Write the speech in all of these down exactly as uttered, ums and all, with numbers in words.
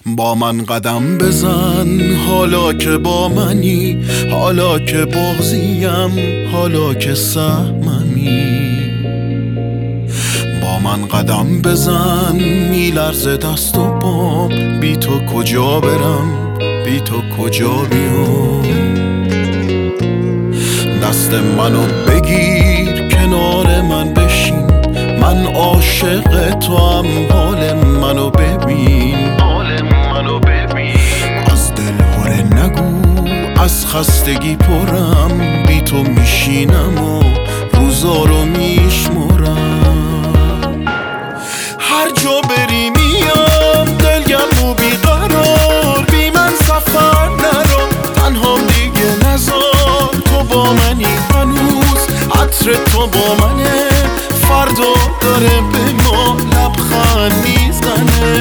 با من قدم بزن حالا که با منی، حالا که بازیم، حالا که سهممی. با من قدم بزن میلرزه دست و پام، بی تو کجا برم، بی تو کجا بیام. دست منو بگیر کنار من بشین، من عاشق تو هم، حال منو ببین، حال منو ببین. از دل هره نگو، از خستگی پرم، بی تو میشینم و روزا رو میشمرم. هر جا بری میام دلگرم و بیقرار، بی من سفر نرو، تنها دیگه نزار. تو با منی هنوز، عطر تو با منه، فردا داره به ما لبخند میزنه.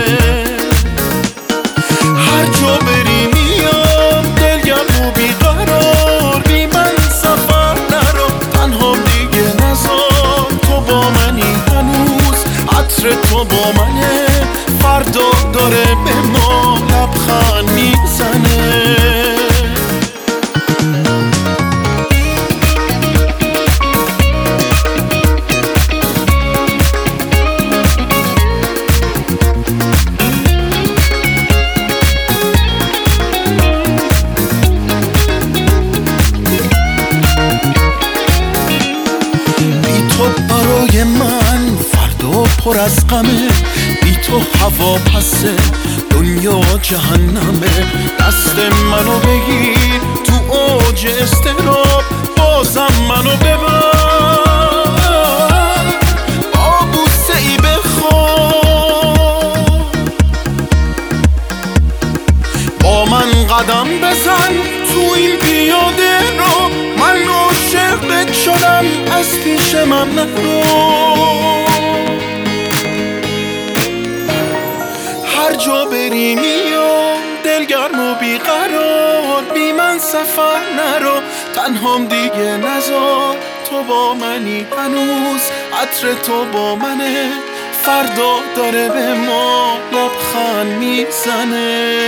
هر جا بری میام دلگرم و بیقرار، بی من سفر نرو، تنها دیگه نزار. تو با منی هنوز، عطر تو با منه، فردا داره به ما لبخند میزنه. برای من فردا پر از غمه، بی تو هوا پسه، دنیا جهنمه. دست منو بگیر تو اوج اضطراب، بازم منو ببر، با بوسه ای بخواب. با من قدم بزن تو این پیاده رو، من عاشقت شدم، از پیش من نرو. هر جا بری میام دلگرم و بیقرار، بی من سفر نرو، تنهام دیگه نزار. تو با منی هنوز، عطر تو با منه، فردا داره به ما لبخند میزنه.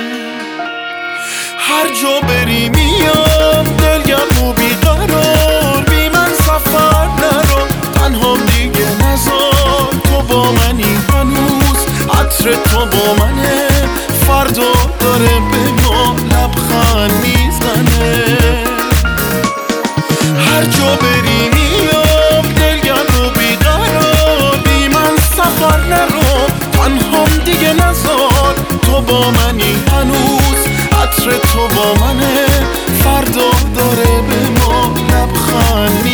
هر جا بری میام دلگرم و بیقرار، بی من سفر نرو، تنها دیگه نزار. تو با منی هنوز، عطر تو با منه، فردا داره به ما لبخند میزنه. هر جا بری میام دلگرم و بیقرار، بی من سفر نرو، تنها دیگه نزار. تو با منی هنوز، عطر تو با منه، فردا داره به ما لبخند